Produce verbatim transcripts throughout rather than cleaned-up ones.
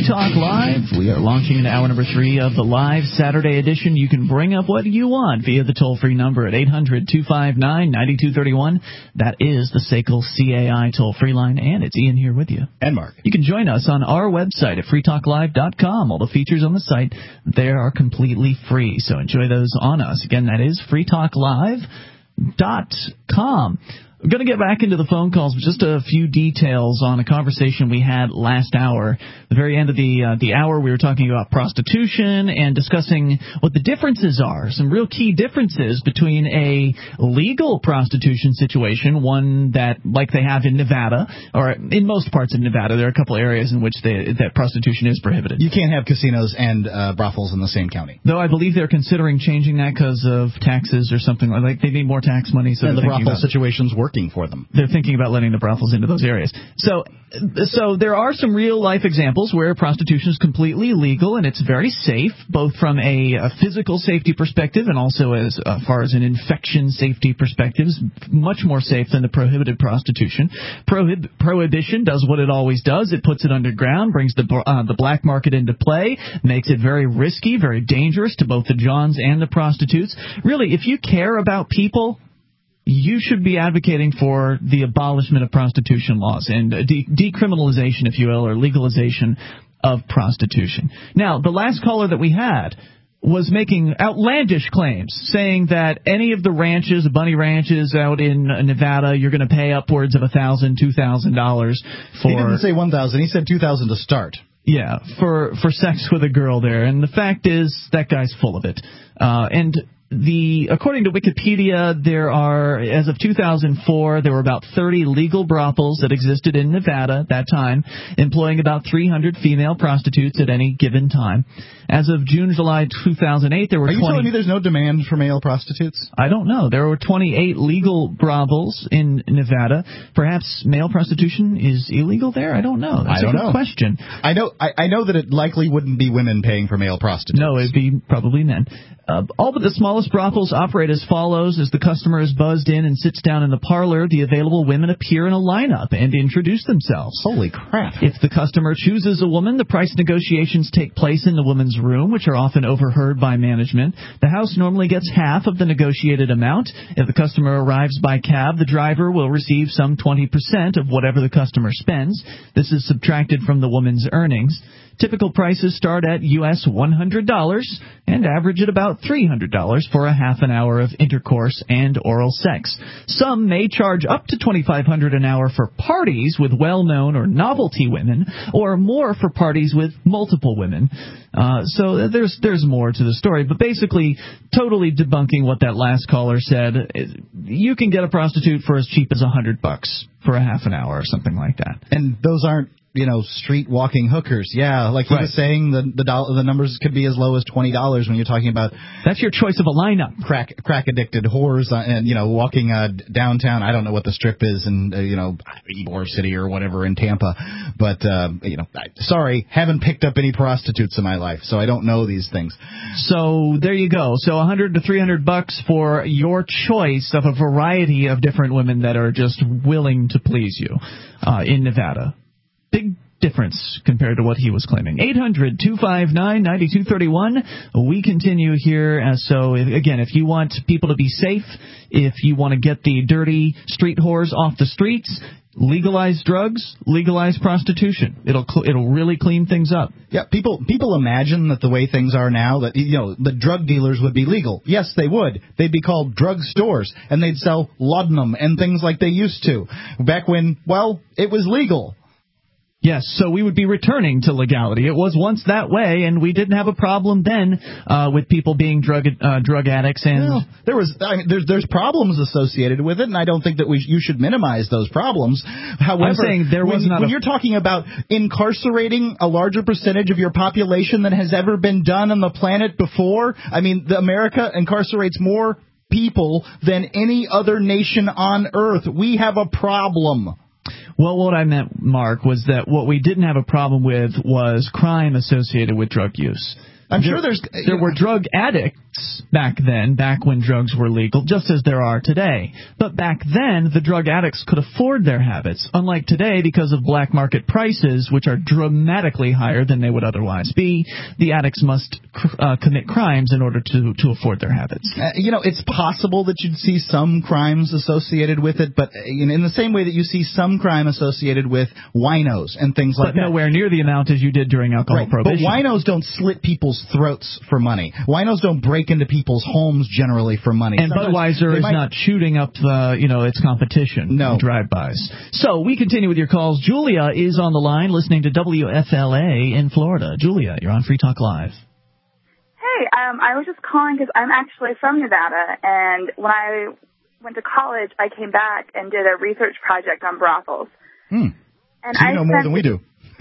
Free Talk Live. We are launching into hour number three of the live Saturday edition. You can bring up what you want via the toll-free number at eight hundred two five nine nine two three one. That is the S A C L C A I toll-free line, and it's Ian here with you. And Mark. You can join us on our website at free talk live dot com. All the features on the site, they are completely free, so enjoy those on us. Again, that is free talk live dot com. We're going to get back into the phone calls with just a few details on a conversation we had last hour. At the very end of the uh, the hour, we were talking about prostitution and discussing what the differences are, some real key differences between a legal prostitution situation, one that, like they have in Nevada, or in most parts of Nevada, there are a couple areas in which they, that prostitution is prohibited. You can't have casinos and uh, brothels in the same county. Though I believe they're considering changing that because of taxes or something like that. Like they need more tax money. So and the brothel situation's it. working for them. They're thinking about letting the brothels into those areas. So so there are some real-life examples where prostitution is completely legal, and it's very safe, both from a, a physical safety perspective and also as uh, far as an infection safety perspective. It's much more safe than the prohibited prostitution. Prohib- prohibition does what it always does. It puts it underground, brings the, uh, the black market into play, makes it very risky, very dangerous to both the Johns and the prostitutes. Really, if you care about people, you should be advocating for the abolishment of prostitution laws and de- decriminalization, if you will, or legalization of prostitution. Now, the last caller that we had was making outlandish claims, saying that any of the ranches, bunny ranches out in Nevada, you're going to pay upwards of one thousand dollars, two thousand dollars for... He didn't say one thousand dollars. He said two thousand dollars to start. Yeah, for, for sex with a girl there. And the fact is, that guy's full of it. Uh, and... The according to Wikipedia, there are, as of two thousand four, there were about thirty legal brothels that existed in Nevada at that time, employing about three hundred female prostitutes at any given time. As of June, July two thousand eight, there were Are you twenty telling me there's no demand for male prostitutes? I don't know. There were twenty-eight legal brothels in Nevada. Perhaps male prostitution is illegal there? I don't know. That's I don't a good know. question. I know I, I know that it likely wouldn't be women paying for male prostitutes. No, it'd be probably men. Uh, all but the smallest brothels operate as follows. As the customer is buzzed in and sits down in the parlor, the available women appear in a lineup and introduce themselves. Holy crap. If the customer chooses a woman, the price negotiations take place in the woman's room, which are often overheard by management. The house normally gets half of the negotiated amount. If the customer arrives by cab, the driver will receive some twenty percent of whatever the customer spends. This is subtracted from the woman's earnings. Typical prices start at U S one hundred dollars and average at about three hundred dollars for a half an hour of intercourse and oral sex. Some may charge up to twenty-five hundred dollars an hour for parties with well-known or novelty women, or more for parties with multiple women. Uh, so there's there's more to the story, but basically totally debunking what that last caller said. You can get a prostitute for as cheap as one hundred bucks for a half an hour or something like that. And those aren't, you know, street walking hookers. Yeah, like he right. was saying, the the, do- the numbers could be as low as twenty dollars when you're talking about... That's your choice of a lineup. Crack crack addicted whores uh, and, you know, walking uh, downtown. I don't know what the strip is in, uh, you know, Ybor City or whatever in Tampa. But, uh, you know, I, sorry, haven't picked up any prostitutes in my life, so I don't know these things. So there you go. So one hundred to three hundred bucks for your choice of a variety of different women that are just willing to please you uh, in Nevada. Big difference compared to what he was claiming. eight hundred two five nine nine two three one. We continue here. Uh, so, if, again, if you want people to be safe, if you want to get the dirty street whores off the streets, legalize drugs, legalize prostitution. It'll cl- it'll really clean things up. Yeah, people people imagine that the way things are now, that, you know, the drug dealers would be legal. Yes, they would. They'd be called drug stores, and they'd sell laudanum and things like they used to. Back when, well, it was legal. Yes, so we would be returning to legality. It was once that way, and we didn't have a problem then uh, with people being drug uh, drug addicts. And well, there was, I mean, there's there's problems associated with it, and I don't think that we you should minimize those problems. However, I'm saying there was when, not when a... you're talking about incarcerating a larger percentage of your population than has ever been done on the planet before, I mean, the America incarcerates more people than any other nation on Earth. We have a problem. Well, what I meant, Mark, was that what we didn't have a problem with was crime associated with drug use. I'm there, sure there's there were drug addicts back then, back when drugs were legal, just as there are today. But back then, the drug addicts could afford their habits, unlike today, because of black market prices, which are dramatically higher than they would otherwise be. The addicts must uh, commit crimes in order to to afford their habits. Uh, you know, it's possible that you'd see some crimes associated with it, but in, in the same way that you see some crime associated with winos and things like but that. nowhere near the amount as you did during alcohol right. prohibition. But winos don't slit people's throats for money. Winos don't break into people's homes generally for money. And Sometimes Budweiser is might... not shooting up the, you know, its competition. No. Drive-bys. So we continue with your calls. Julia is on the line listening to W F L A in Florida. Julia, you're on Free Talk Live. Hey, um, I was just calling because I'm actually from Nevada, and when I went to college, I came back and did a research project on brothels. Hmm. And so you I know more than we do.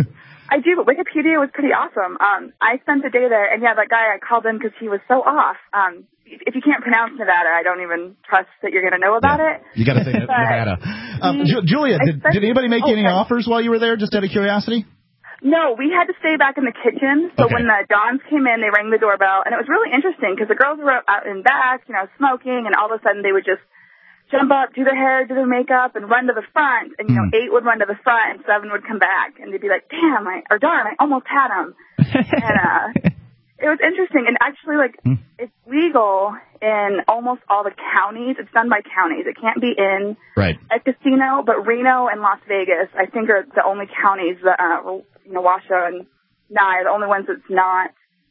I do, but Wikipedia was pretty awesome. Um, I spent the day there, and yeah, that guy, I called in because he was so off. Um, if you can't pronounce Nevada, I don't even trust that you're going to know about yeah. it. You got to say Nevada. Um, Ju- Julia, did, did anybody make oh, you any okay. offers while you were there, just out of curiosity? No, we had to stay back in the kitchen. So okay. when the Dons came in, they rang the doorbell, and it was really interesting because the girls were out in back, you know, smoking, and all of a sudden they would just jump up, do their hair, do their makeup, and run to the front. And, you know, mm. eight would run to the front, and seven would come back. And they'd be like, damn, I, or darn, I almost had him. and uh, it was interesting. And actually, like, mm. it's legal in almost all the counties. It's done by counties. It can't be in right. a casino, but Reno and Las Vegas, I think, are the only counties that, uh, you know, Washoe and Nye are the only ones that's not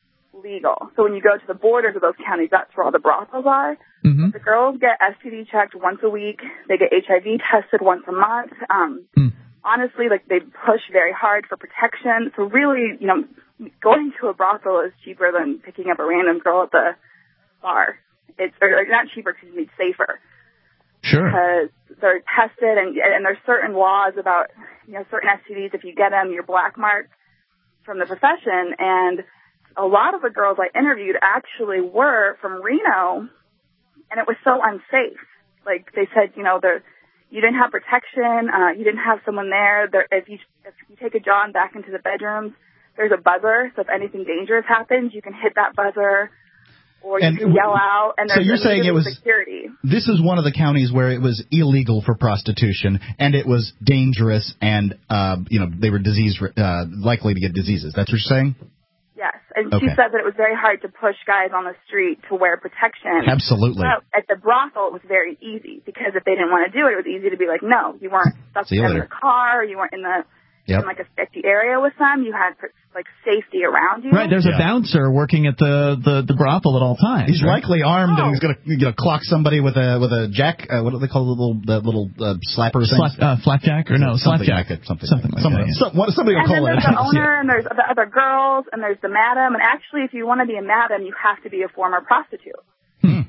legal. So when you go to the borders of those counties, that's where all the brothels are. Mm-hmm. The girls get S T D checked once a week. They get H I V tested once a month. Um, mm. Honestly, like, they push very hard for protection. So really, you know, going to a brothel is cheaper than picking up a random girl at the bar. It's or, or not cheaper, because it's safer. Sure. Because they're tested, and and there's certain laws about, you know, certain S T Ds. If you get them, you're blackmarked from the profession. And a lot of the girls I interviewed actually were from Reno, and it was so unsafe. Like, they said, you know, the you didn't have protection, uh, you didn't have someone there. There, if you if you take a John back into the bedrooms, there's a buzzer, so if anything dangerous happens, you can hit that buzzer, or you and can yell out. And so you're saying it was security. This is one of the counties where it was illegal for prostitution, and it was dangerous, and uh, you know, they were disease uh, likely to get diseases. That's what you're saying? Yes, and okay. she said that it was very hard to push guys on the street to wear protection. Absolutely. But at the brothel, it was very easy, because if they didn't want to do it, it was easy to be like, no, you weren't stuck in the car, you weren't in the yep. in like a sketchy area with them. You had like safety around you. Right, there's yeah. a bouncer working at the, the, the brothel at all times. He's right? likely armed, oh. and he's gonna you know clock somebody with a with a jack. Uh, what do they call the little the little uh, slapper thing? Slap, uh, flapjack or no slapjack? Something, something like something. that. Yeah. Some, what somebody will and call then it. There's the owner, and there's the other girls, and there's the madam. And actually, if you want to be a madam, you have to be a former prostitute. Hmm.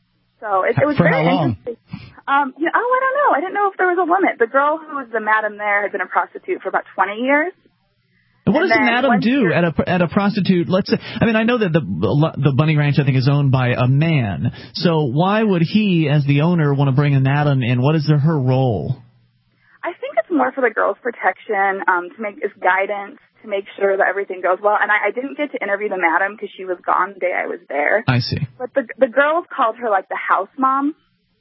So it, it was For very how long? interesting. Um, you know, oh, I don't know. I didn't know if there was a limit. The girl who was the madam there had been a prostitute for about twenty years. What does the madam do at a at a prostitute? Let's say, I mean, I know that the the Bunny Ranch, I think, is owned by a man. So why would he, as the owner, want to bring a madam in? What is her role? I think it's more for the girls' protection, um, to make as guidance, to make sure that everything goes well. And I, I didn't get to interview the madam because she was gone the day I was there. I see. But the the girls called her like the house mom.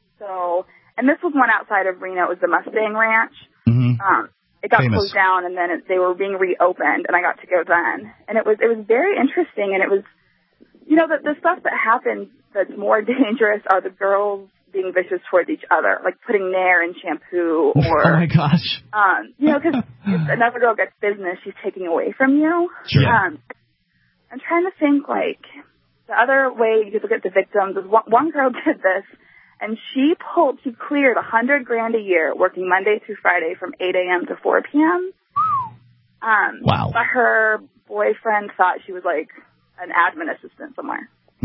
So, and this was one outside of Reno. It was the Mustang Ranch. Mm-hmm. Um, It got Famous. closed down, and then it, they were being reopened, and I got to go then. And it was it was very interesting, and it was, you know, the, the stuff that happens that's more dangerous are the girls being vicious towards each other, like putting Nair in shampoo, or oh my gosh, um, you know, because if another girl gets business, she's taking away from you. Sure. Um, I'm trying to think, like, the other way you could look at the victims is one, one girl did this. And she pulled, she cleared a hundred grand a year working Monday through Friday from eight a.m. to four p.m. Um, wow. But her boyfriend thought she was like an admin assistant somewhere. that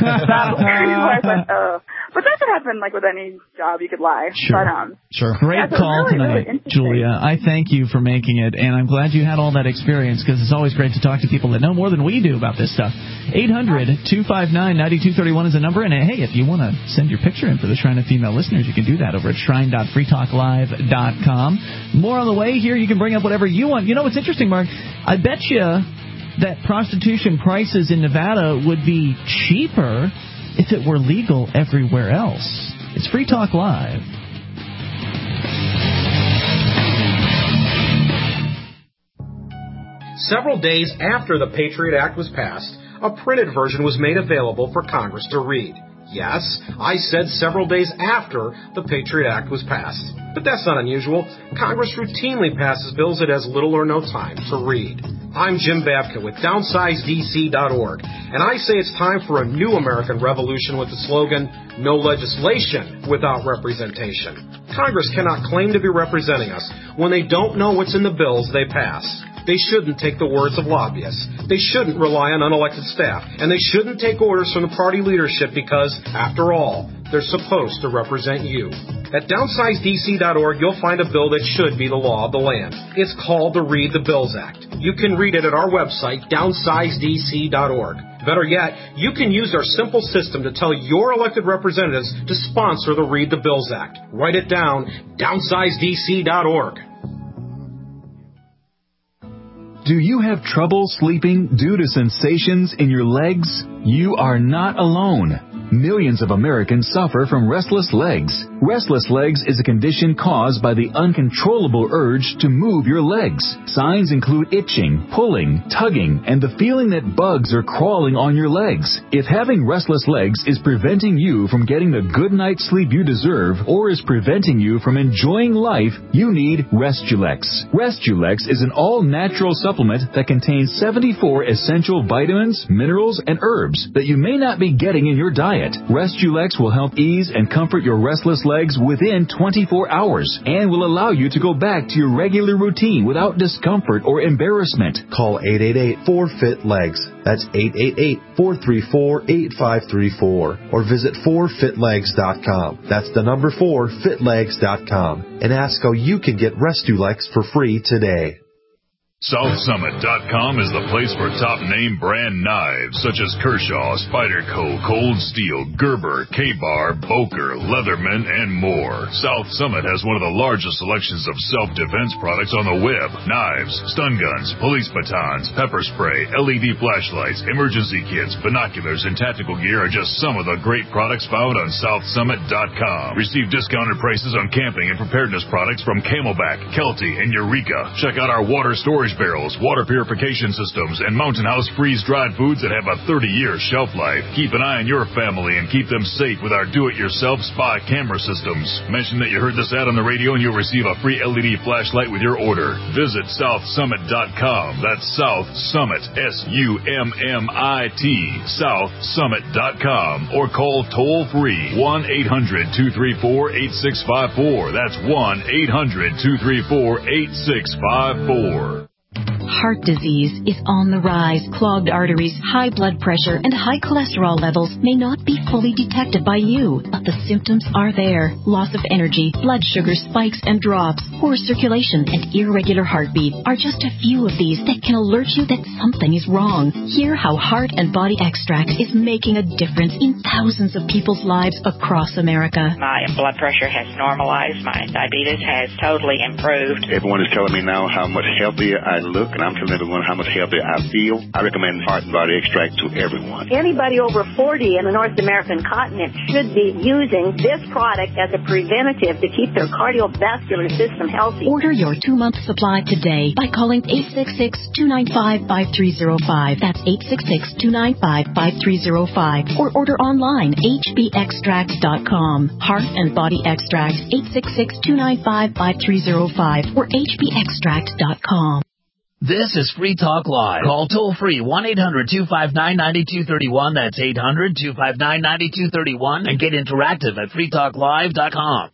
was like, oh. But that could happen like with any job, you could lie. Sure. But, um, sure. Great yeah, so call really, tonight, really Julia. I thank you for making it, and I'm glad you had all that experience, because it's always great to talk to people that know more than we do about this stuff. eight hundred, two five nine, nine two three one is the number, and hey, if you want to send your picture in for the Shrine of Female Listeners, you can do that over at shrine dot free talk live dot com. More on the way here. You can bring up whatever you want. You know what's interesting, Mark? I bet you that prostitution prices in Nevada would be cheaper if it were legal everywhere else. It's Free Talk Live. Several days after the Patriot Act was passed, a printed version was made available for Congress to read. Yes, I said several days after the Patriot Act was passed. But that's not unusual. Congress routinely passes bills it has little or no time to read. I'm Jim Babka with downsize D C dot org, and I say it's time for a new American revolution with the slogan, no legislation without representation. Congress cannot claim to be representing us when they don't know what's in the bills they pass. They shouldn't take the words of lobbyists. They shouldn't rely on unelected staff. And they shouldn't take orders from the party leadership because, after all, they're supposed to represent you. At downsize D C dot org, you'll find a bill that should be the law of the land. It's called the Read the Bills Act. You can read it at our website, downsize D C dot org. Better yet, you can use our simple system to tell your elected representatives to sponsor the Read the Bills Act. Write it down, downsize D C dot org. Do you have trouble sleeping due to sensations in your legs? You are not alone. Millions of Americans suffer from restless legs. Restless legs is a condition caused by the uncontrollable urge to move your legs. Signs include itching, pulling, tugging, and the feeling that bugs are crawling on your legs. If having restless legs is preventing you from getting the good night's sleep you deserve or is preventing you from enjoying life, you need Restulex. Restulex is an all-natural supplement that contains seventy-four essential vitamins, minerals, and herbs that you may not be getting in your diet. Restulex will help ease and comfort your restless legs within twenty-four hours and will allow you to go back to your regular routine without discomfort or embarrassment. Call eight eight eight, four, F I T, legs. That's eight eight eight, four three four, eight five three four. Or visit four fit legs dot com. That's the number four, fit legs dot com. And ask how you can get Restulex for free today. South Summit dot com is the place for top name brand knives such as Kershaw, Spyderco, Cold Steel, Gerber, K-Bar, Boker, Leatherman, and more. South Summit has one of the largest selections of self-defense products on the web. Knives, stun guns, police batons, pepper spray, L E D flashlights, emergency kits, binoculars, and tactical gear are just some of the great products found on South Summit dot com. Receive discounted prices on camping and preparedness products from Camelback, Kelty, and Eureka. Check out our water storage barrels, water purification systems, and Mountain House freeze-dried foods that have a thirty-year shelf life. Keep an eye on your family and keep them safe with our do-it-yourself spy camera systems. Mention that you heard this ad on the radio and you'll receive a free L E D flashlight with your order. Visit South Summit dot com. That's South Summit, S U M M I T, South Summit dot com. Or call toll-free one eight hundred, two three four, eight six five four. That's one eight hundred, two three four, eight six five four. Heart disease is on the rise. Clogged arteries, high blood pressure, and high cholesterol levels may not be fully detected by you, but the symptoms are there. Loss of energy, blood sugar spikes and drops, poor circulation, and irregular heartbeat are just a few of these that can alert you that something is wrong. Hear how Heart and Body Extract is making a difference in thousands of people's lives across America. My blood pressure has normalized. My diabetes has totally improved. Everyone is telling me now how much healthier I look, and I'm telling everyone how much healthier I feel. I recommend Heart and Body Extract to everyone. Anybody over forty in the North American continent should be using this product as a preventative to keep their cardiovascular system healthy. Order your two-month supply today by calling eight six six, two nine five, five three zero five. That's eight six six, two nine five, five three zero five. Or order online, H B extract dot com. Heart and Body Extract, eight six six, two nine five, five three zero five or H B extract dot com. This is Free Talk Live. Call toll-free one eight hundred, two five nine, nine two three one. That's eight hundred, two five nine, nine two three one. And get interactive at free talk live dot com.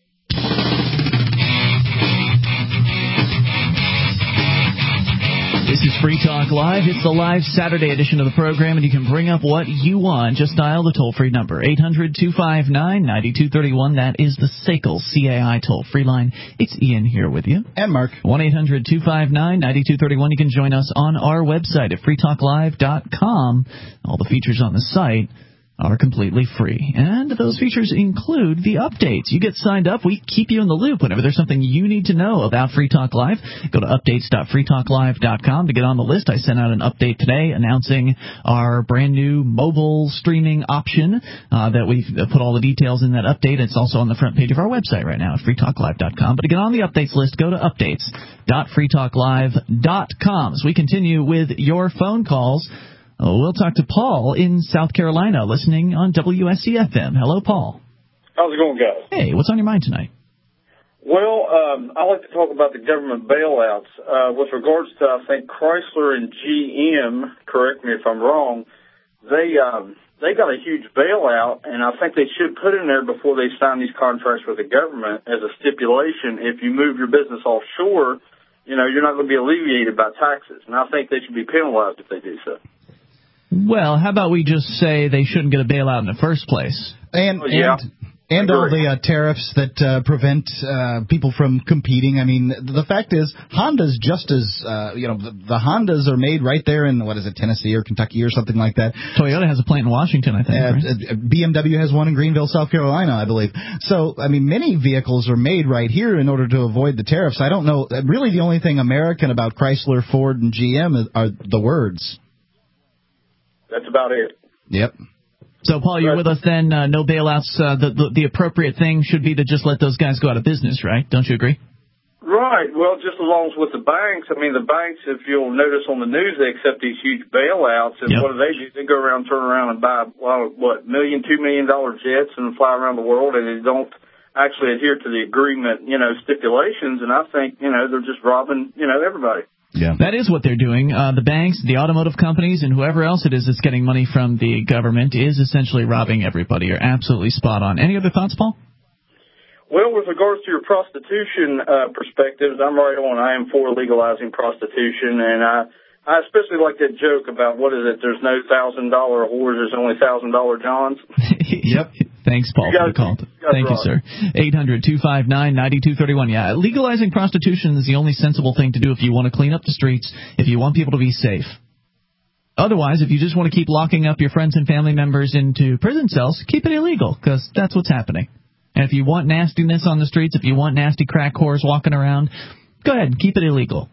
This is Free Talk Live. It's the live Saturday edition of the program, and you can bring up what you want. Just dial the toll-free number, eight hundred, two five nine, nine two three one. That is the S A C L C A I toll-free line. It's Ian here with you. And Mark. one eight hundred, two five nine, nine two three one. You can join us on our website at free talk live dot com. All the features on the site are completely free. And those features include the updates. You get signed up. We keep you in the loop whenever there's something you need to know about Free Talk Live. Go to updates dot free talk live dot com to get on the list. I sent out an update today announcing our brand new mobile streaming option uh, that we've put all the details in that update. It's also on the front page of our website right now at free talk live dot com. But to get on the updates list, go to updates dot free talk live dot com. As we continue with your phone calls, we'll talk to Paul in South Carolina, listening on W S C F M. Hello, Paul. How's it going, guys? Hey, what's on your mind tonight? Well, um, I like to talk about the government bailouts. Uh, with regards to, I think, Chrysler and G M, correct me if I'm wrong, they um, they got a huge bailout, and I think they should put in there before they sign these contracts with the government as a stipulation, if you move your business offshore, you know, you're not going to be alleviated by taxes. And I think they should be penalized if they do so. Well, how about we just say they shouldn't get a bailout in the first place? And oh, yeah. and, and all the uh, tariffs that uh, prevent uh, people from competing. I mean, the fact is, Honda's just as, uh, you know, the, the Hondas are made right there in, what is it, Tennessee or Kentucky or something like that. Toyota has a plant in Washington, I think. Uh, right? B M W has one in Greenville, South Carolina, I believe. So, I mean, many vehicles are made right here in order to avoid the tariffs. I don't know. Really, the only thing American about Chrysler, Ford, and G M are the words. That's about it. Yep. So, Paul, you're with us then. Uh, no bailouts. Uh, the, the the appropriate thing should be to just let those guys go out of business, right? Don't you agree? Right. Well, just as long as with the banks. I mean, the banks, if you'll notice on the news, they accept these huge bailouts. And yep. What do they do? They go around, turn around, and buy, well, what, million, two million dollar jets and fly around the world, and they don't actually adhere to the agreement, you know, stipulations. And I think, you know, they're just robbing, you know, everybody. Yeah. That is what they're doing. Uh, the banks, the automotive companies, and whoever else it is that's getting money from the government is essentially robbing everybody. You're absolutely spot on. Any other thoughts, Paul? Well, with regards to your prostitution uh, perspectives, I'm right on. I am for legalizing prostitution, and I, I especially like that joke about, what is it, there's no one thousand dollar whores, there's only one thousand dollar Johns. Yep. Thanks, Paul, for the call. Thank you, sir. eight hundred two five nine nine two three one. Yeah, legalizing prostitution is the only sensible thing to do if you want to clean up the streets, if you want people to be safe. Otherwise, if you just want to keep locking up your friends and family members into prison cells, keep it illegal, because that's what's happening. And if you want nastiness on the streets, if you want nasty crack whores walking around, go ahead and keep it illegal.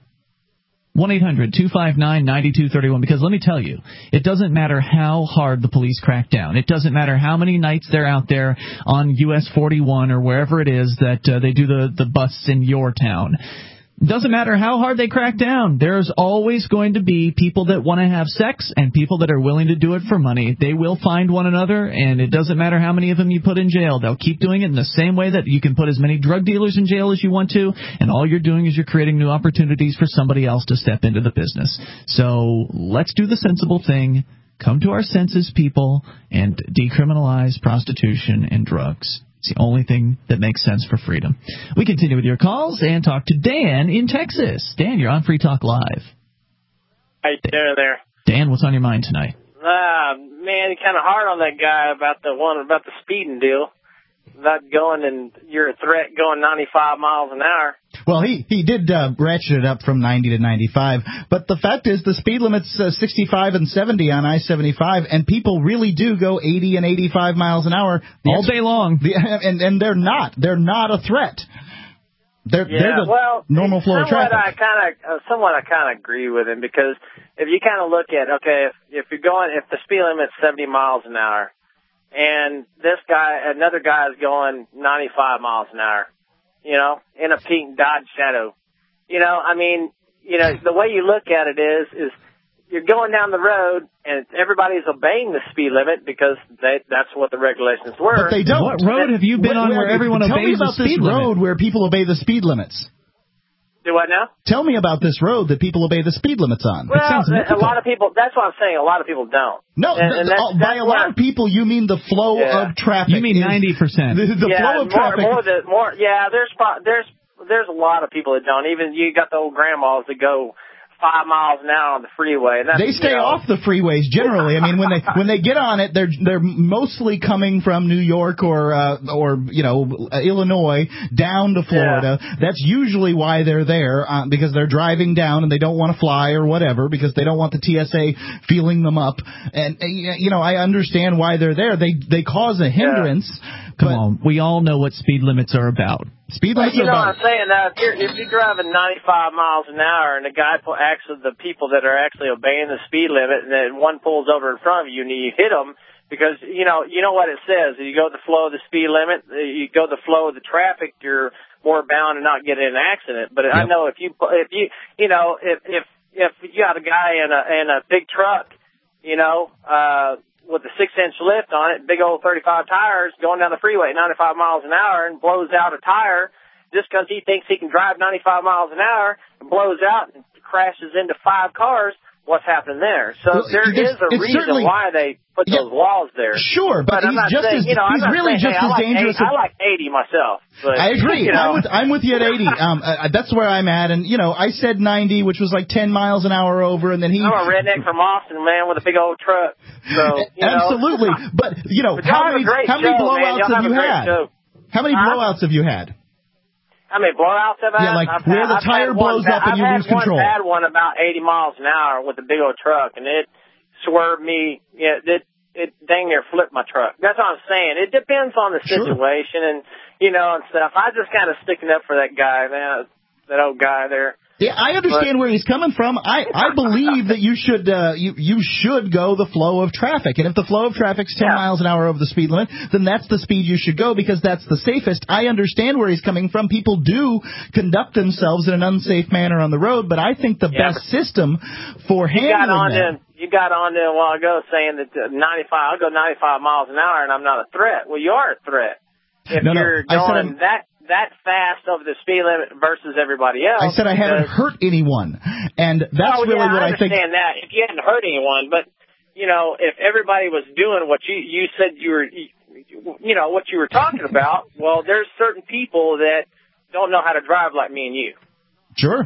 one eight hundred two five nine nine two three one, because let me tell you, it doesn't matter how hard the police crack down. It doesn't matter how many nights they're out there on U S forty-one or wherever it is that uh, they do the, the busts in your town. It doesn't matter how hard they crack down. There's always going to be people that want to have sex and people that are willing to do it for money. They will find one another, and it doesn't matter how many of them you put in jail. They'll keep doing it in the same way that you can put as many drug dealers in jail as you want to, and all you're doing is you're creating new opportunities for somebody else to step into the business. So let's do the sensible thing. Come to our senses, people, and decriminalize prostitution and drugs. It's the only thing that makes sense for freedom. We continue with your calls and talk to Dan in Texas. Dan, you're on Free Talk Live. Hey, there, there. Dan, what's on your mind tonight? Ah, uh, man, you're kind of hard on that guy about the one about the speeding deal. Not going, and you're a threat going ninety-five miles an hour. Well, he he did uh, ratchet it up from ninety to ninety-five, but the fact is the speed limit's uh, sixty-five and seventy on I seventy-five, and people really do go eighty and eighty-five miles an hour all day long. The, and and they're not they're not a threat. They're, yeah, they're the well, normal flow of traffic. I kind of, uh, somewhat, I kind of agree with him, because if you kind of look at, okay, if if you're going, if the speed limit's seventy miles an hour, and this guy, another guy is going ninety-five miles an hour, you know, in a pink Dodge Shadow. You know, I mean, you know, the way you look at it is, is you're going down the road and everybody's obeying the speed limit because they, that's what the regulations were. But they don't. What road have you been what, on where everyone tell obeys me about the speed this limit? road where people obey the speed limits. Do what now? Tell me about this road that people obey the speed limits on. Well, a lot of people, that's what I'm saying, a lot of people don't. No, and, and the, that's, by that's a lot of people, you mean the flow yeah. of traffic. You mean ninety percent. The, the yeah, flow of more, traffic. More, the, more, yeah, there's, there's, there's a lot of people that don't. Even you got the old grandmas that go five miles an hour on the freeway. And that's, they stay you know, off the freeways generally. I mean, when they when they get on it, they're they're mostly coming from New York or uh, or you know Illinois down to Florida. Yeah. That's usually why they're there, uh, because they're driving down and they don't want to fly or whatever, because they don't want the T S A feeling them up. And uh, you know, I understand why they're there. They they cause a hindrance. Yeah. Come on, we all know what speed limits are about. Speed limits you are know about. what I'm saying? Now, if you're, if you're driving ninety-five miles an hour and the guy, pull, actually, the people that are actually obeying the speed limit, and then one pulls over in front of you and you hit them, because, you know, you know what it says. You go with the flow of the speed limit, you go with the flow of the traffic, you're more bound to not get in an accident. But yep. I know if you, if you, you know, if, if, if you got a guy in a, in a big truck, you know, uh, with a six-inch lift on it, big old thirty-five tires, going down the freeway at ninety-five miles an hour and blows out a tire just because he thinks he can drive ninety-five miles an hour and blows out and crashes into five cars, what's happening there? So well, there is a reason why they put yeah, those laws there. Sure, but, but he's I'm not just saying, as, you know, he's I'm not really saying, just hey, as I like dangerous. eighty, I like eighty myself. But, I agree. You know. I'm, with, I'm with you at eighty. Um, uh, that's where I'm at. And, you know, I said ninety, which was like ten miles an hour over, and then he... I'm a redneck from Austin, man, with a big old truck. So, you Absolutely. Know. But, you know, but how many, how many show, blowouts have, have you had? Show. How many huh? blowouts have you had? How many blowouts have I had? Yeah, like I've where had, the tire blows up and I've you lose control. I've had one about eighty miles an hour with a big old truck, and it swerved me. Yeah, it it dang near flipped my truck. That's what I'm saying. It depends on the situation, sure. and you know, and stuff. I just kind of sticking up for that guy, man, that old guy there. Yeah, I understand but, where he's coming from. I, I believe that you should uh, you you should go the flow of traffic, and if the flow of traffic's ten yeah. miles an hour over the speed limit, then that's the speed you should go because that's the safest. I understand where he's coming from. People do conduct themselves in an unsafe manner on the road, but I think the yeah, best system for handling got on that. To, you got on there a while ago saying that ninety-five, I'll go ninety-five miles an hour, and I'm not a threat. Well, you are a threat if no, you're no, going that. that fast over the speed limit versus everybody else. I said I haven't hurt anyone, and that's oh, really yeah, what I, I think. I understand that. If you hadn't hurt anyone, but, you know, if everybody was doing what you, you said you were, you know, what you were talking about, well, there's certain people that don't know how to drive like me and you. Sure.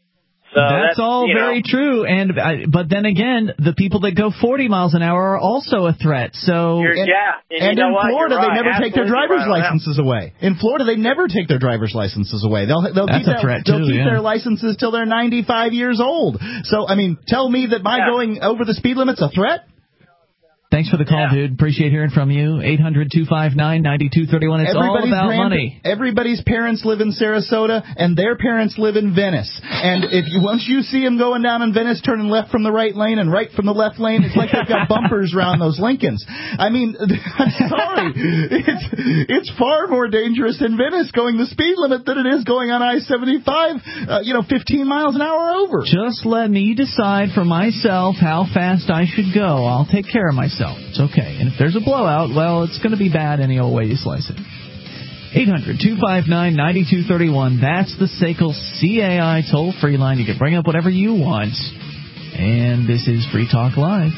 So that's, that's all very know. true, and I, but then again, the people that go forty miles an hour are also a threat. So You're, and, yeah, and, and you know in what? Florida, right. they never Absolutely take their driver's right licenses away. In Florida, they never take their driver's licenses away. They'll they'll that's keep, a threat that, they'll too, keep yeah. their licenses till they're ninety-five years old. So I mean, tell me that my yeah. going over the speed limit's a threat? Thanks for the call, yeah. dude. Appreciate hearing from you. eight hundred two five nine nine two three one. It's everybody's all about grand, money. Everybody's parents live in Sarasota, and their parents live in Venice. And if you once you see them going down in Venice, turning left from the right lane and right from the left lane, it's like they've got bumpers around those Lincolns. I mean, I'm sorry. It's, it's far more dangerous in Venice going the speed limit than it is going on I seventy-five, uh, you know, fifteen miles an hour over. Just let me decide for myself how fast I should go. I'll take care of myself. It's okay. And if there's a blowout, well, it's going to be bad any old way you slice it. eight hundred two five nine nine two three one. That's the S A C L C A I toll-free line. You can bring up whatever you want. And this is Free Talk Live.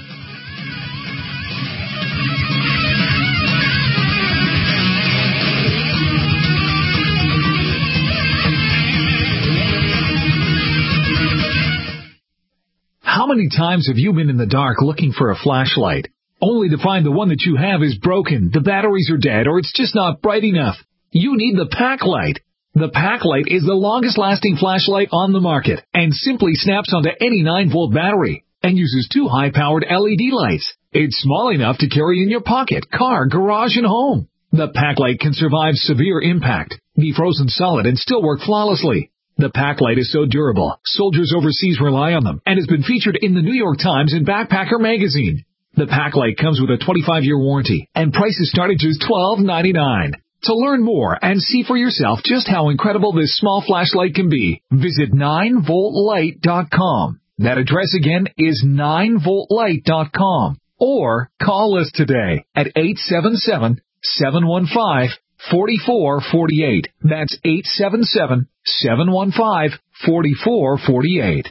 How many times have you been in the dark looking for a flashlight, only to find the one that you have is broken, the batteries are dead, or it's just not bright enough? You need the Packlight. The Packlight is the longest-lasting flashlight on the market and simply snaps onto any nine volt battery and uses two high-powered L E D lights. It's small enough to carry in your pocket, car, garage, and home. The Packlight can survive severe impact, be frozen solid, and still work flawlessly. The Packlight is so durable, soldiers overseas rely on them, and has been featured in the New York Times and Backpacker magazine. The Packlight comes with a twenty-five year warranty, and prices start at just twelve ninety-nine. To learn more and see for yourself just how incredible this small flashlight can be, visit nine volt light dot com. That address again is nine volt light dot com. Or call us today at eight seven seven, seven one five, four four four eight. That's eight seven seven, seven one five, four four four eight.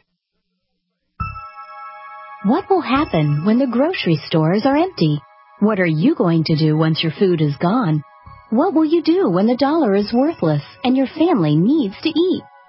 What will happen when the grocery stores are empty? What are you going to do once your food is gone? What will you do when the dollar is worthless and your family needs to eat?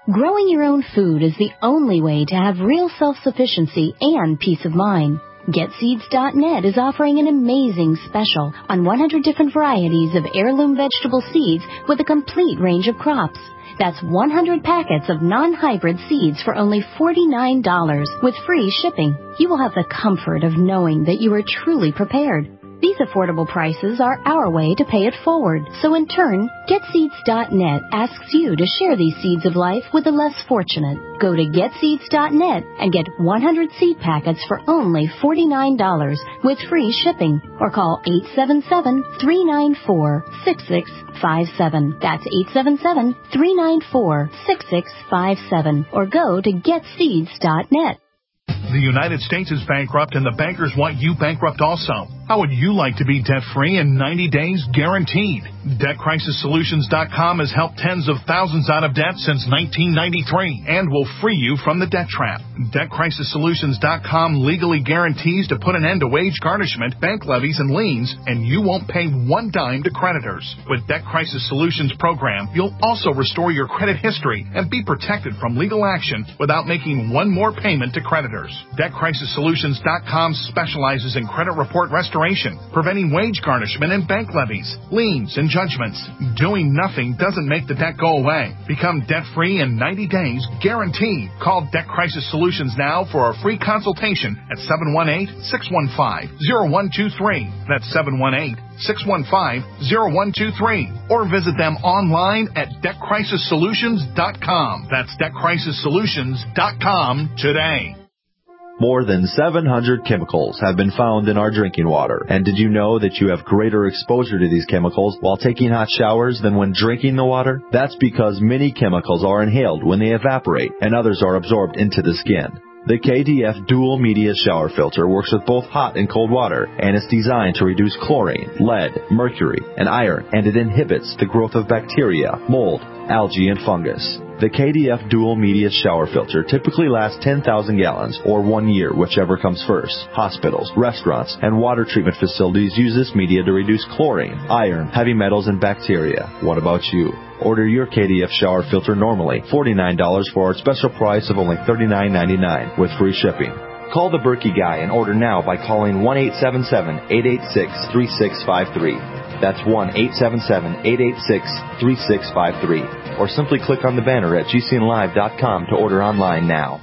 Growing your own food is the only way to have real self-sufficiency and peace of mind. Get Seeds dot net is offering an amazing special on one hundred different varieties of heirloom vegetable seeds with a complete range of crops. That's one hundred packets of non-hybrid seeds for only forty-nine dollars with free shipping. You will have the comfort of knowing that you are truly prepared. These affordable prices are our way to pay it forward. So in turn, Get Seeds dot net asks you to share these seeds of life with the less fortunate. Go to Get Seeds dot net and get one hundred seed packets for only forty-nine dollars with free shipping. Or call eight seven seven, three nine four, six six five seven. That's eight seven seven, three nine four, six six five seven. Or go to Get Seeds dot net. The United States is bankrupt and the bankers want you bankrupt also. How would you like to be debt-free in ninety days guaranteed? Debt Crisis Solutions dot com has helped tens of thousands out of debt since nineteen ninety-three and will free you from the debt trap. Debt Crisis Solutions dot com legally guarantees to put an end to wage garnishment, bank levies, and liens, and you won't pay one dime to creditors. With Debt Crisis Solutions program, you'll also restore your credit history and be protected from legal action without making one more payment to creditors. Debt Crisis Solutions dot com specializes in credit report restoration, preventing wage garnishment and bank levies, liens, and judgments. Doing nothing doesn't make the debt go away. Become debt-free in ninety days, guaranteed. Call Debt Crisis Solutions now for a free consultation at seven one eight, six one five, zero one two three. That's seven one eight, six one five, zero one two three. Or visit them online at Debt Crisis Solutions dot com. That's Debt Crisis Solutions dot com today. More than seven hundred chemicals have been found in our drinking water. And did you know that you have greater exposure to these chemicals while taking hot showers than when drinking the water? That's because many chemicals are inhaled when they evaporate, and others are absorbed into the skin. The K D F Dual Media Shower Filter works with both hot and cold water, and it's designed to reduce chlorine, lead, mercury, and iron, and it inhibits the growth of bacteria, mold, algae, and fungus. The K D F Dual Media Shower Filter typically lasts ten thousand gallons, or one year, whichever comes first. Hospitals, restaurants, and water treatment facilities use this media to reduce chlorine, iron, heavy metals, and bacteria. What about you? Order your K D F shower filter normally, forty-nine dollars for our special price of only thirty-nine ninety-nine with free shipping. Call the Berkey Guy and order now by calling one eight seven seven, eight eight six, three six five three. That's one eight seven seven, eight eight six, three six five three. Or simply click on the banner at G C N live dot com to order online now.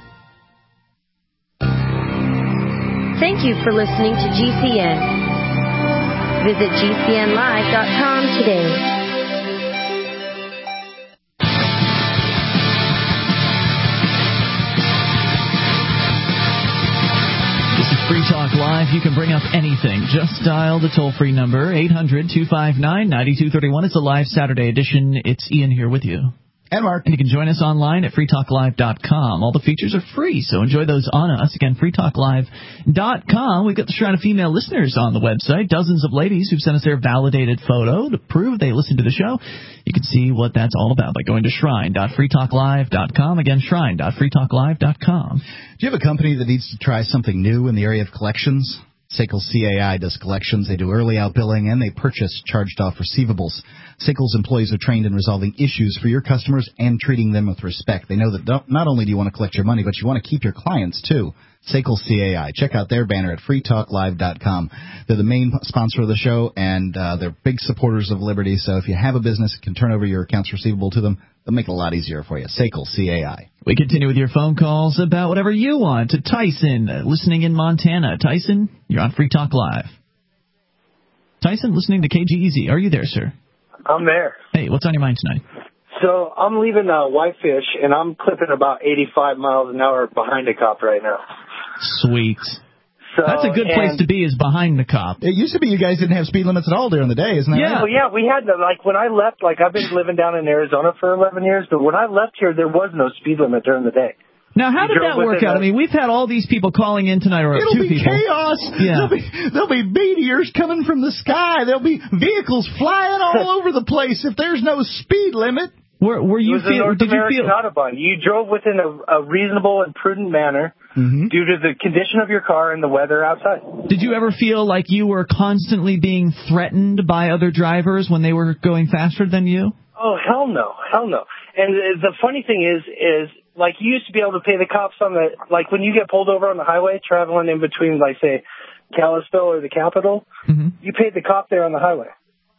Thank you for listening to G C N. Visit G C N live dot com today. Free Talk Live. You can bring up anything. Just dial the toll-free number, eight hundred, two five nine, nine two three one. It's a live Saturday edition. It's Ian here with you. And Mark. And you can join us online at free talk live dot com. All the features are free, so enjoy those on us. Again, free talk live dot com. We've got the Shrine of Female Listeners on the website. Dozens of ladies who've sent us their validated photo to prove they listen to the show. You can see what that's all about by going to shrine dot free talk live dot com. Again, shrine dot free talk live dot com. Do you have a company that needs to try something new in the area of collections? Sekel C A I does collections. They do early out billing, and they purchase charged-off receivables. Sekel's employees are trained in resolving issues for your customers and treating them with respect. They know that not only do you want to collect your money, but you want to keep your clients, too. Sekel C A I. Check out their banner at free talk live dot com. They're the main sponsor of the show, and uh, they're big supporters of Liberty. So if you have a business, you can turn over your accounts receivable to them. They'll make it a lot easier for you. Sekel C A I. We continue with your phone calls about whatever you want to Tyson, uh, listening in Montana. Tyson, you're on Free Talk Live. Tyson, listening to K G E Z. Are you there, sir? I'm there. Hey, what's on your mind tonight? So I'm leaving uh, Whitefish, and I'm clipping about eighty-five miles an hour behind a cop right now. Sweet. So, That's a good place to be, is behind the cop. It used to be you guys didn't have speed limits at all during the day, isn't that yeah. right? Well, yeah, we had, the, like, when I left, like, I've been living down in Arizona for eleven years, but when I left here, there was no speed limit during the day. Now, how You did drove that work within out? a- I mean, we've had all these people calling in tonight, or It'll two be people. chaos. Yeah. There'll be, there'll be meteors coming from the sky. There'll be vehicles flying all over the place if there's no speed limit. Were, were you it was a feel? North Did you American feel? Autobahn. You drove within a, a reasonable and prudent manner mm-hmm. due to the condition of your car and the weather outside. Did you ever feel like you were constantly being threatened by other drivers when they were going faster than you? Oh, hell no. Hell no. And the funny thing is, is like you used to be able to pay the cops on the, like when you get pulled over on the highway traveling in between, like, say, Kalispell or the Capitol, mm-hmm. you paid the cop there on the highway.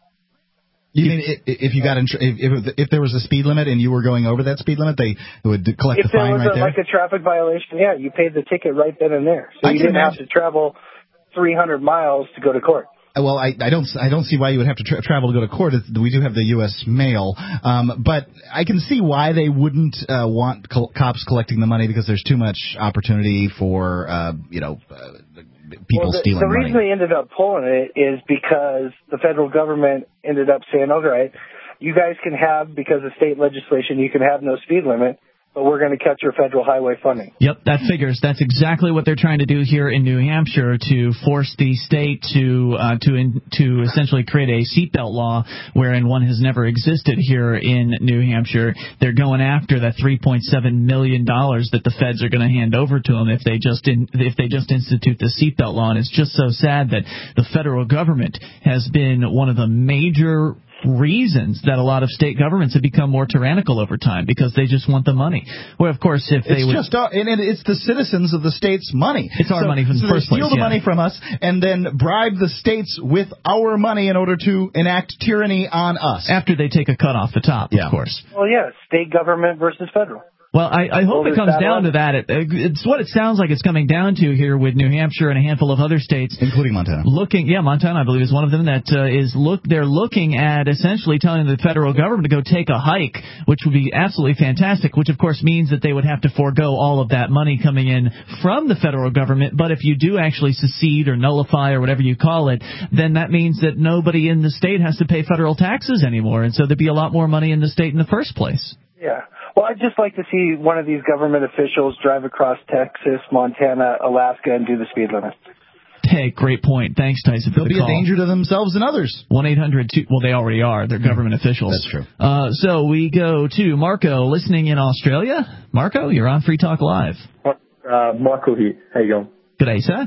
You mean if you got in, if if there was a speed limit and you were going over that speed limit, they would collect if the fine right a, there? If there was like a traffic violation, yeah, you paid the ticket right then and there. So I you didn't imagine. have to travel three hundred miles to go to court. Well, I, I don't I don't see why you would have to tra- travel to go to court. We do have the U S mail, um, but I can see why they wouldn't uh, want co- cops collecting the money because there's too much opportunity for uh, you know uh, people well, the, stealing the money. The reason they ended up pulling it is because the federal government ended up saying, "All right, you guys can have, because of state legislation, you can have no speed limit, but we're going to cut your federal highway funding." Yep, that figures. That's exactly what they're trying to do here in New Hampshire, to force the state to uh, to in, to essentially create a seatbelt law, wherein one has never existed here in New Hampshire. They're going after that three point seven million dollars that the feds are going to hand over to them if they just in, if they just institute the seatbelt law. And it's just so sad that the federal government has been one of the major reasons that a lot of state governments have become more tyrannical over time, because they just want the money. Well, of course, if they it's would, just uh, and it's the citizens of the state's money. It's our so, money from so the first they steal place. the Yeah. money from us and then bribe the states with our money in order to enact tyranny on us. After they take a cut off the top, yeah. of course. Well, yeah, state government versus federal. Well, I, I hope it comes down to that. It, it's what it sounds like it's coming down to here with New Hampshire and a handful of other states, including Montana. Looking, yeah, Montana, I believe, is one of them. That uh, is look. They're looking at essentially telling the federal government to go take a hike, which would be absolutely fantastic. Which, of course, means that they would have to forego all of that money coming in from the federal government. But if you do actually secede or nullify or whatever you call it, then that means that nobody in the state has to pay federal taxes anymore, and so there'd be a lot more money in the state in the first place. Yeah. Well, I'd just like to see one of these government officials drive across Texas, Montana, Alaska, and do the speed limit. Hey, great point. Thanks, Tyson, for They'll the be call. a danger to themselves and others. one eight hundred two Well, they already are. They're government officials. That's true. Uh, so we go to Marco, listening in Australia. Marco, you're on Free Talk Live. Uh, Michael here. How you going? G'day, sir.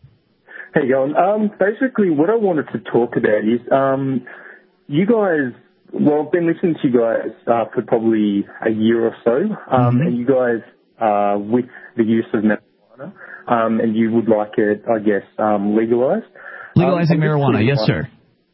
How you going? Um, basically, what I wanted to talk about is um, you guys... Well, I've been listening to you guys uh, for probably a year or so, um, mm-hmm. and you guys, uh, with the use of marijuana, um, and you would like it, I guess, um, legalized. Legalizing um, marijuana, yes, my, sir.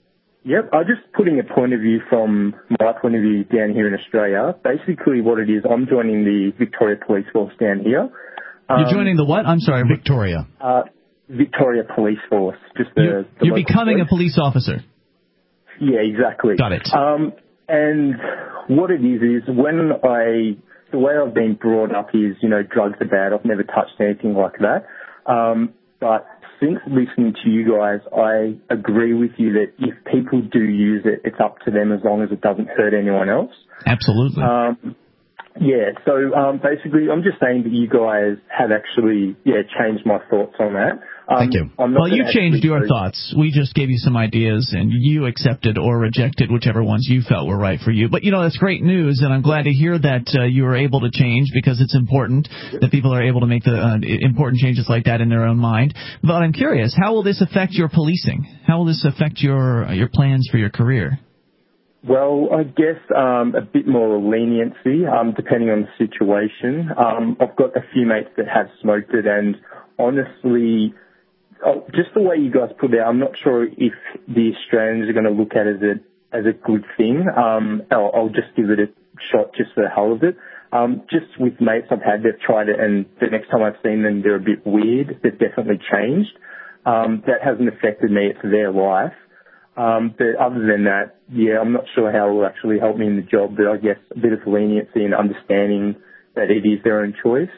Yep, I'm just putting a point of view from my point of view down here in Australia. Basically what it is, I'm joining the Victoria Police Force down here. Um, You're joining the what? I'm sorry. Victoria. Uh, Victoria Police Force. Just the, You're, the you're becoming police. a police officer. Yeah, exactly. Got it. Um, and what it is, is when I, the way I've been brought up is, you know, drugs are bad. I've never touched anything like that. Um, but since listening to you guys, I agree with you that if people do use it, it's up to them as long as it doesn't hurt anyone else. Absolutely. Um, yeah, so um, basically I'm just saying that you guys have actually, yeah, changed my thoughts on that. Um, Thank you. Well, you changed your thoughts. We just gave you some ideas, and you accepted or rejected whichever ones you felt were right for you. But, you know, that's great news, and I'm glad to hear that uh, you were able to change, because it's important that people are able to make the uh, important changes like that in their own mind. But I'm curious, how will this affect your policing? How will this affect your uh, your plans for your career? Well, I guess um, a bit more leniency, um, depending on the situation. Um, I've got a few mates that have smoked it, and honestly, oh, just the way you guys put it, I'm not sure if the Australians are going to look at it as a, as a good thing. Um, I'll, I'll just give it a shot just for the hell of it. Um, just with mates I've had, they've tried it, and the next time I've seen them, they're a bit weird. They've definitely changed. Um, that hasn't affected me. It's their life. Um, but other than that, yeah, I'm not sure how it will actually help me in the job, but I guess a bit of leniency and understanding that it is their own choice.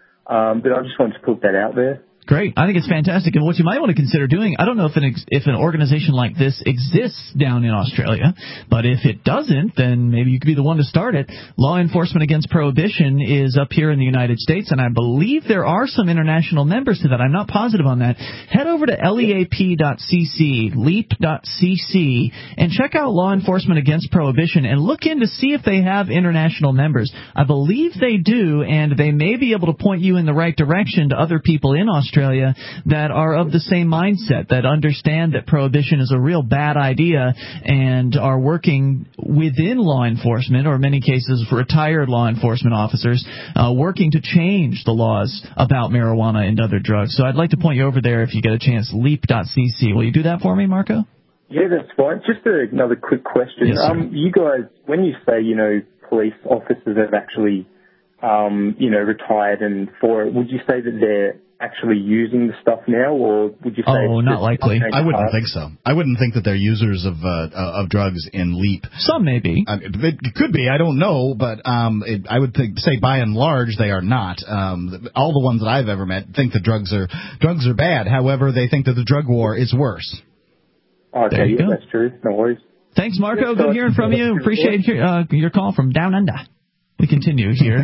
Um, but I just wanted to put that out there. Great. I think it's fantastic. And what you might want to consider doing, I don't know if an ex- if an organization like this exists down in Australia, but if it doesn't, then maybe you could be the one to start it. Law Enforcement Against Prohibition is up here in the United States, and I believe there are some international members to that. I'm not positive on that. Head over to leap dot c c, leap dot c c, and check out Law Enforcement Against Prohibition and look in to see if they have international members. I believe they do, and they may be able to point you in the right direction to other people in Australia Australia that are of the same mindset, that understand that prohibition is a real bad idea and are working within law enforcement, or in many cases retired law enforcement officers, uh, working to change the laws about marijuana and other drugs. So I'd like to point you over there if you get a chance, leap dot c c. Will you do that for me, Marco? Yeah, that's fine. Just a, another quick question. Yes, sir. um, you guys, when you say, you know, police officers have actually, um, you know, retired and for it, would you say that they're actually using the stuff now, or would you say Oh, it's not just likely. I wouldn't part? think so. I wouldn't think that they're users of uh, uh, of drugs in LEAP. Some may be. Uh, it could be. I don't know, but um, it, I would think, say by and large they are not. Um, all the ones that I've ever met think that drugs are drugs are bad. However, they think that the drug war is worse. Okay, yeah, go. that's true. No worries. Thanks, Marco. Yes, Good so- hearing from you. Appreciate your, uh, your call from Down Under. We continue here.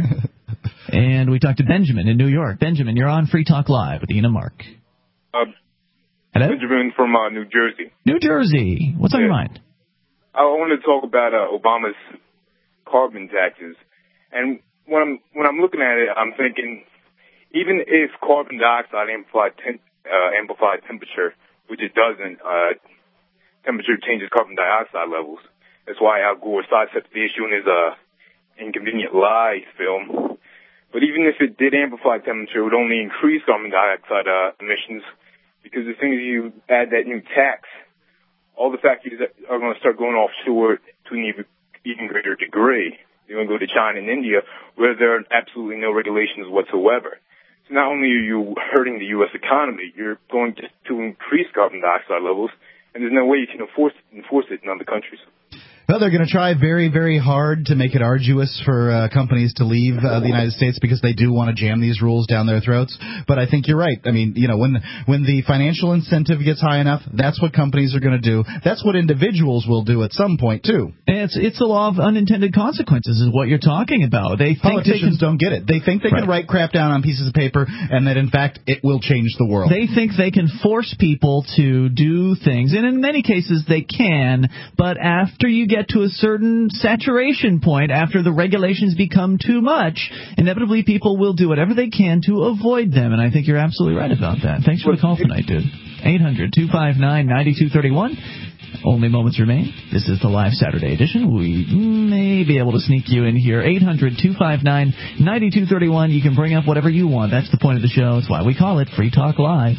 And we talk to Benjamin in New York. Benjamin, you're on Free Talk Live with Ian and Mark. Uh, Hello? Benjamin from uh, New Jersey. New Jersey. What's on Yeah. your mind? I want to talk about uh, Obama's carbon taxes. And when I'm when I'm looking at it, I'm thinking, even if carbon dioxide amplified, tem- uh, amplified temperature, which it doesn't, uh, temperature changes carbon dioxide levels. That's why Al Gore sidestepped the issue in his uh, Inconvenient Lie film. But even if it did amplify temperature, it would only increase carbon dioxide uh, emissions, because as soon as you add that new tax, all the factories are going to start going offshore to an even, even greater degree. They're going to go to China and India, where there are absolutely no regulations whatsoever. So not only are you hurting the U S economy, you're going to, to increase carbon dioxide levels, and there's no way you can enforce, enforce it in other countries. Well, they're going to try very, very hard to make it arduous for uh, companies to leave uh, the United States, because they do want to jam these rules down their throats. But I think you're right. I mean, you know, when when the financial incentive gets high enough, that's what companies are going to do. That's what individuals will do at some point, too. And it's it's the law of unintended consequences is what you're talking about. They think Politicians they can, don't get it. They think they right. can write crap down on pieces of paper and that, in fact, it will change the world. They think they can force people to do things, and in many cases they can, but after you get to a certain saturation point, after the regulations become too much, inevitably people will do whatever they can to avoid them, and I think you're absolutely right about that. Thanks for the call tonight, dude. eight hundred two five nine nine two three one. Only moments remain. This is the live Saturday edition. We may be able to sneak you in here. eight hundred two five nine nine two three one. You can bring up whatever you want. That's the point of the show. It's why we call it Free Talk Live.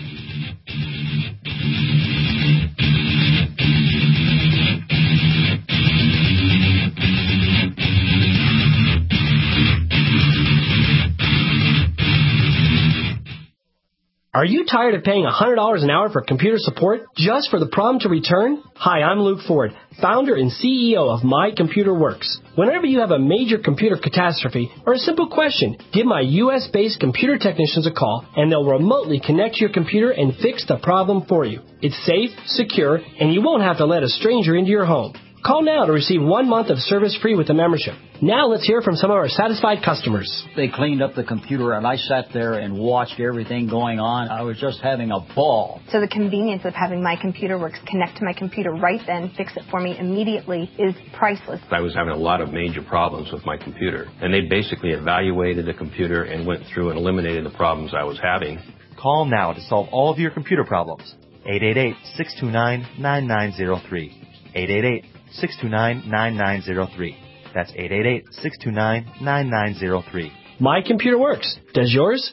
Are you tired of paying one hundred dollars an hour for computer support just for the problem to return? Hi, I'm Luke Ford, founder and C E O of My Computer Works. Whenever you have a major computer catastrophe or a simple question, give my U S based computer technicians a call, and they'll remotely connect your computer and fix the problem for you. It's safe, secure, and you won't have to let a stranger into your home. Call now to receive one month of service free with a membership. Now let's hear from some of our satisfied customers. They cleaned up the computer, and I sat there and watched everything going on. I was just having a ball. So the convenience of having My Computer Works connect to my computer right then, fix it for me immediately, is priceless. I was having a lot of major problems with my computer, and they basically evaluated the computer and went through and eliminated the problems I was having. Call now to solve all of your computer problems. eight eight eight, six two nine, nine nine zero three. eight eight eight, six two nine, nine nine zero three. That's eight eight eight, six two nine, nine nine zero three. My Computer Works. Does yours?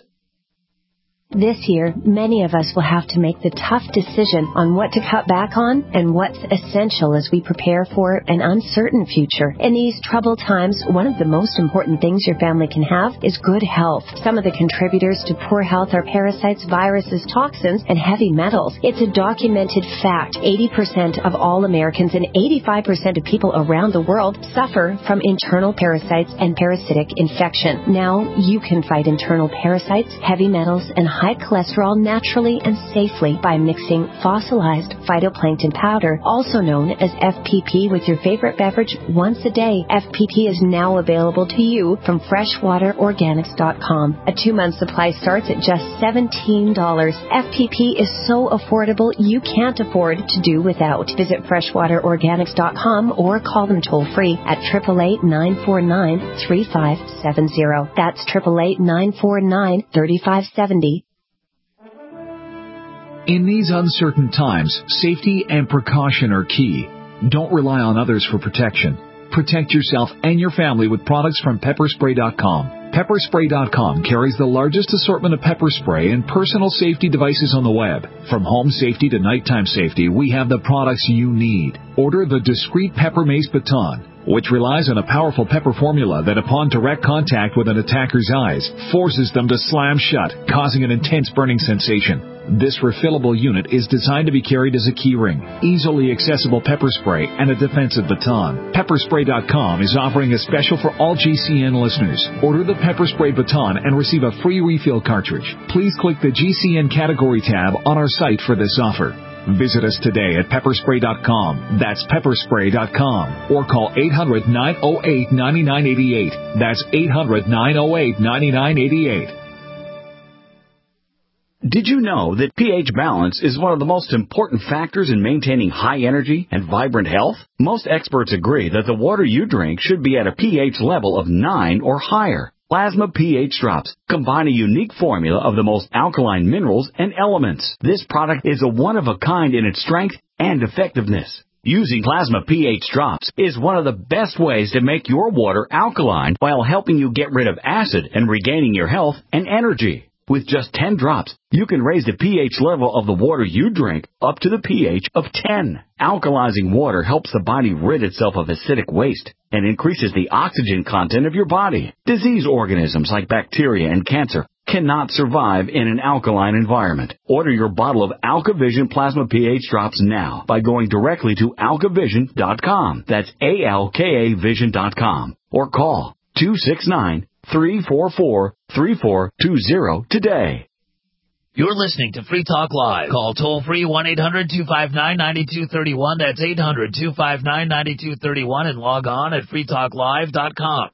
This year, many of us will have to make the tough decision on what to cut back on and what's essential as we prepare for an uncertain future. In these troubled times, one of the most important things your family can have is good health. Some of the contributors to poor health are parasites, viruses, toxins, and heavy metals. It's a documented fact. eighty percent of all Americans and eighty-five percent of people around the world suffer from internal parasites and parasitic infection. Now, you can fight internal parasites, heavy metals, and high cholesterol naturally and safely by mixing fossilized phytoplankton powder, also known as F P P, with your favorite beverage once a day. F P P is now available to you from freshwater organics dot com. A two-month supply starts at just seventeen dollars. F P P is so affordable you can't afford to do without. Visit freshwater organics dot com or call them toll-free at eight eight eight, nine four nine, three five seven zero. That's eight eight eight, nine four nine, three five seven zero. In these uncertain times, safety and precaution are key. Don't rely on others for protection. Protect yourself and your family with products from pepper spray dot com. pepper spray dot com carries the largest assortment of pepper spray and personal safety devices on the web. From home safety to nighttime safety, we have the products you need. Order the Discreet Pepper Mace Baton, which relies on a powerful pepper formula that, upon direct contact with an attacker's eyes, forces them to slam shut, causing an intense burning sensation. This refillable unit is designed to be carried as a keyring, easily accessible pepper spray, and a defensive baton. pepper spray dot com is offering a special for all G C N listeners. Order the Pepper Spray Baton and receive a free refill cartridge. Please click the G C N category tab on our site for this offer. Visit us today at pepper spray dot com. That's pepper spray dot com. Or call eight hundred, nine oh eight, nine nine eight eight. That's eight hundred, nine oh eight, nine nine eight eight. Did you know that pH balance is one of the most important factors in maintaining high energy and vibrant health? Most experts agree that the water you drink should be at a pH level of nine or higher. Plasma pH Drops combine a unique formula of the most alkaline minerals and elements. This product is a one-of-a-kind in its strength and effectiveness. Using Plasma pH Drops is one of the best ways to make your water alkaline while helping you get rid of acid and regaining your health and energy. With just ten drops, you can raise the pH level of the water you drink up to the pH of ten. Alkalizing water helps the body rid itself of acidic waste and increases the oxygen content of your body. Disease organisms like bacteria and cancer cannot survive in an alkaline environment. Order your bottle of AlkaVision Plasma pH Drops now by going directly to alka vision dot com. That's A L K A vision dot com. Or call two six nine, three four four, three four two zero today. You're listening to Free Talk Live. Call toll-free one eight hundred, two five nine, nine two three one. That's eight hundred, two five nine, nine two three one and log on at free talk live dot com.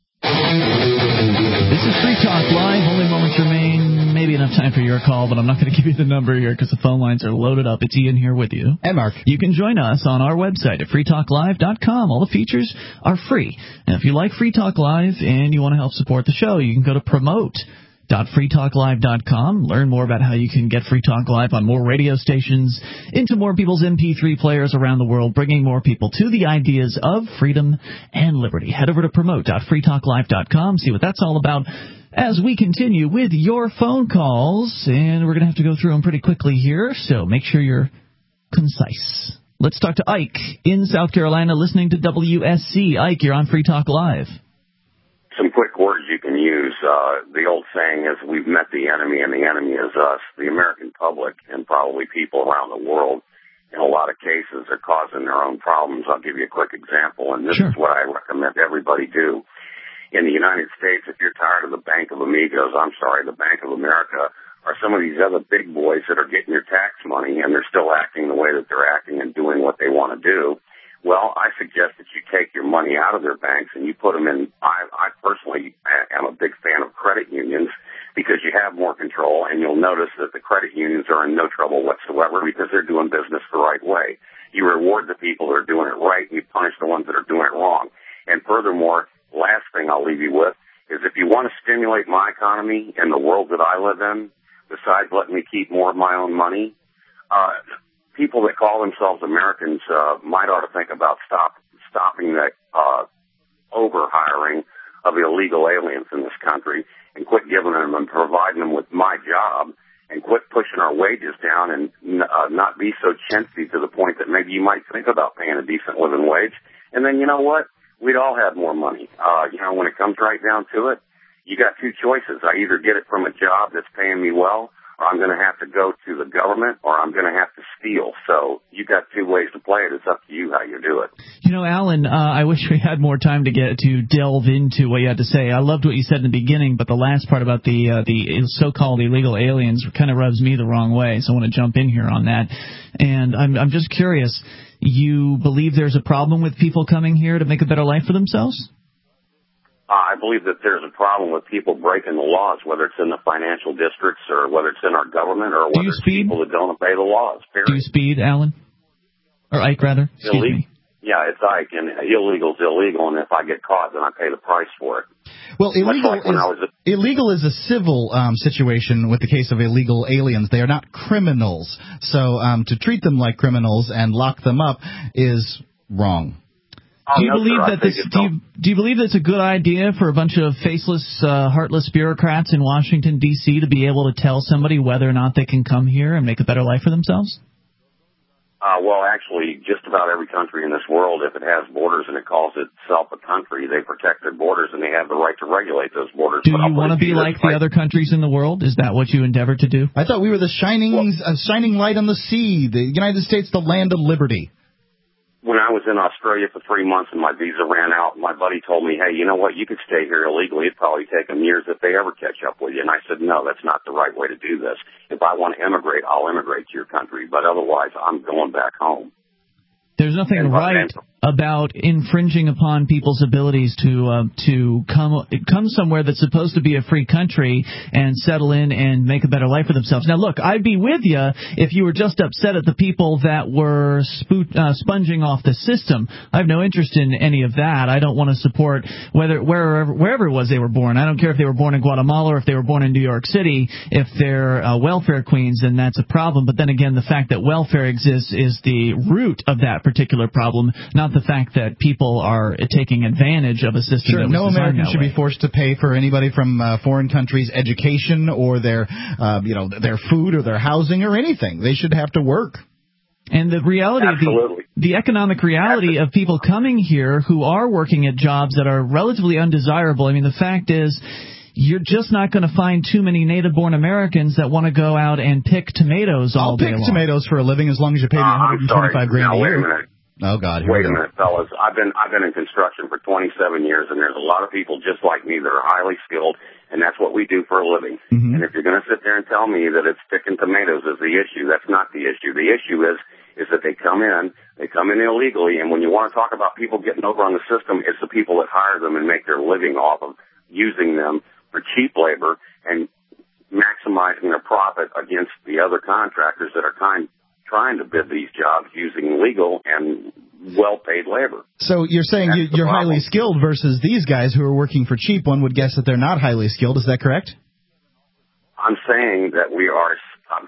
This is Free Talk Live. Only moments remain. Maybe enough time for your call, but I'm not going to give you the number here because the phone lines are loaded up. It's Ian here with you. And Mark. You can join us on our website at free talk live dot com. All the features are free. And if you like Free Talk Live and you want to help support the show, you can go to promote dot free talk live dot com. Learn more about how you can get Free Talk Live on more radio stations, into more people's M P three players around the world, bringing more people to the ideas of freedom and liberty. Head over to promote dot free talk live dot com, see what that's all about as we continue with your phone calls. And we're going to have to go through them pretty quickly here, so make sure you're concise. Let's talk to Ike in South Carolina, listening to W S C. Ike, you're on Free Talk Live. Some quick words you can use. Uh, the old saying is, we've met the enemy and the enemy is us. The American public and probably people around the world in a lot of cases are causing their own problems. I'll give you a quick example, and this sure. is what I recommend everybody do. In the United States, if you're tired of the Bank of Amigos, I'm sorry, the Bank of America, or some of these other big boys that are getting your tax money and they're still acting the way that they're acting and doing what they want to do, well, I suggest that you take your money out of their banks and you put them in. I, I personally am a big fan of credit unions because you have more control, and you'll notice that the credit unions are in no trouble whatsoever because they're doing business the right way. You reward the people that are doing it right, and you punish the ones that are doing it wrong. And furthermore, last thing I'll leave you with is, if you want to stimulate my economy and the world that I live in, besides letting me keep more of my own money, uh, people that call themselves Americans uh, might ought to think about stop stopping the uh, over-hiring of illegal aliens in this country and quit giving them and providing them with my job and quit pushing our wages down and uh, not be so chintzy to the point that maybe you might think about paying a decent living wage. And then, you know what? We'd all have more money. Uh, you know, when it comes right down to it, you got two choices. I either get it from a job that's paying me well, or I'm going to have to go to the government, or I'm going to have to steal. So you got two ways to play it. It's up to you how you do it. You know, Alan, uh, I wish we had more time to get to delve into what you had to say. I loved what you said in the beginning, but the last part about the uh, the so-called illegal aliens kind of rubs me the wrong way. So I want to jump in here on that. And I'm I'm just curious. You believe there's a problem with people coming here to make a better life for themselves? Uh, I believe that there's a problem with people breaking the laws, whether it's in the financial districts or whether it's in our government or whether it's people that don't obey the laws. Period. Do you speed, Alan? Or Ike, rather? Excuse Illeg- me. yeah, it's like, and illegal's illegal, and if I get caught, then I pay the price for it. Well, illegal like when is, I was a, illegal is a civil um, situation with the case of illegal aliens. They are not criminals. So um, to treat them like criminals and lock them up is wrong. Do you no, believe sir, that this? Do you, do you believe it's a good idea for a bunch of faceless, uh, heartless bureaucrats in Washington D C to be able to tell somebody whether or not they can come here and make a better life for themselves? Uh, well, actually, just about every country in this world, if it has borders and it calls itself a country, they protect their borders and they have the right to regulate those borders. Do but you want to be like the other countries in the world? Is that what you endeavor to do? I thought we were the shining, well, uh, shining light on the sea, the United States, the land of liberty. When I was in Australia for three months and my visa ran out, my buddy told me, hey, you know what, you could stay here illegally. It'd probably take them years if they ever catch up with you. And I said, no, that's not the right way to do this. If I want to immigrate, I'll immigrate to your country. But otherwise, I'm going back home. There's nothing right about infringing upon people's abilities to uh, to come come somewhere that's supposed to be a free country and settle in and make a better life for themselves. Now, look, I'd be with you if you were just upset at the people that were spoot, uh, sponging off the system. I have no interest in any of that. I don't want to support whether wherever wherever it was they were born. I don't care if they were born in Guatemala or if they were born in New York City. If they're uh, welfare queens, then that's a problem. But then again, the fact that welfare exists is the root of that particular problem, not the fact that people are taking advantage of a system sure, that was no American that should way. be forced to pay for anybody from uh, foreign countries' education or their, uh, you know, their food or their housing or anything. They should have to work. And the reality, Absolutely. the, the economic reality of people coming here who are working at jobs that are relatively undesirable. I mean, the fact is, you're just not going to find too many native-born Americans that want to go out and pick tomatoes all I'll day pick long. tomatoes for a living as long as you pay me Uh, one hundred twenty-five grand now, a wait year. a minute. Oh God! Here Wait we a go. minute, fellas. I've been I've been in construction for twenty-seven years, and there's a lot of people just like me that are highly skilled, and that's what we do for a living. Mm-hmm. And if you're going to sit there and tell me that it's picking tomatoes is the issue, that's not the issue. The issue is is that they come in, they come in illegally, and when you want to talk about people getting over on the system, it's the people that hire them and make their living off of using them for cheap labor and maximizing their profit against the other contractors that are kind. trying to bid these jobs using legal and well-paid labor. So you're saying you, you're highly skilled versus these guys who are working for cheap. One would guess that they're not highly skilled. Is that correct? I'm saying that we are... Um,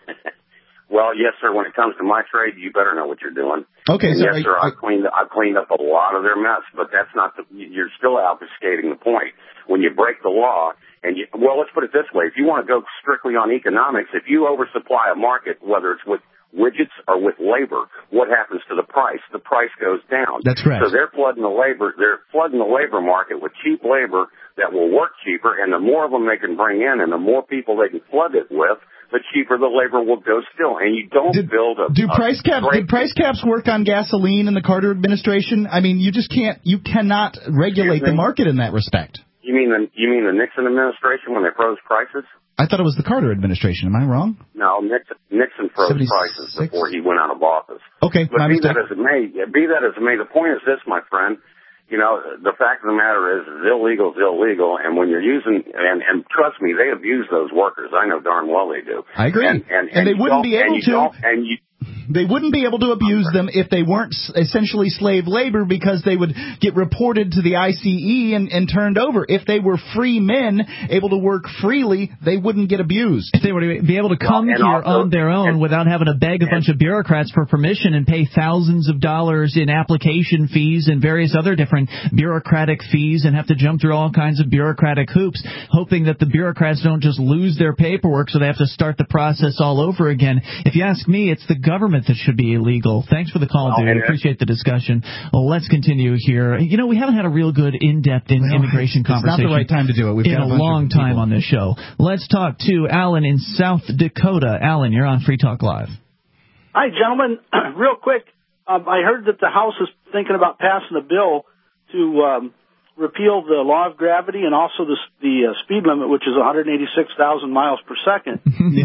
well, yes, sir, when it comes to my trade, you better know what you're doing. Okay, and so... yes, sir, I, I've cleaned, I've cleaned up a lot of their mess, but that's not the... You're still obfuscating the point. When you break the law... And you, well, let's put it this way. If you want to go strictly on economics, if you oversupply a market, whether it's with widgets or with labor, what happens to the price? The price goes down. That's correct. So they're flooding the labor, they're flooding the labor market with cheap labor that will work cheaper, and the more of them they can bring in and the more people they can flood it with, the cheaper the labor will go still. And you don't did, build a... Do a price caps, did price caps work on gasoline in the Carter administration? I mean, you just can't, you cannot regulate the market in that respect. You mean the you mean the Nixon administration when they froze prices? I thought it was the Carter administration. Am I wrong? No, Nixon, Nixon froze seventy-six prices before he went out of office. Okay, but my be mistake. that as it may, be that as it may, the point is this, my friend. You know, the fact of the matter is, is illegal is illegal, and when you're using, and, and trust me, they abuse those workers. I know darn well they do. I agree. And, and, and, and they wouldn't be able to. And you. They wouldn't be able to abuse them if they weren't essentially slave labor because they would get reported to the I C E and, and turned over. If they were free men able to work freely, they wouldn't get abused. If they were to be able to come well, here also, on their own and, without having to beg a and, bunch of bureaucrats for permission and pay thousands of dollars in application fees and various other different bureaucratic fees and have to jump through all kinds of bureaucratic hoops, hoping that the bureaucrats don't just lose their paperwork so they have to start the process all over again. If you ask me, it's the government that should be illegal. Thanks for the call, well, dude. Appreciate the discussion. Well, let's continue here. You know, we haven't had a real good in-depth in well, immigration it's conversation. It's not the right time to do it. We've in got a, a long time on this show. Let's talk to Alan in South Dakota. Alan, you're on Free Talk Live. Hi, gentlemen. Real quick, um, I heard that the House is thinking about passing a bill to um, repeal the law of gravity and also the, the uh, speed limit, which is one hundred eighty-six thousand miles per second. Yeah.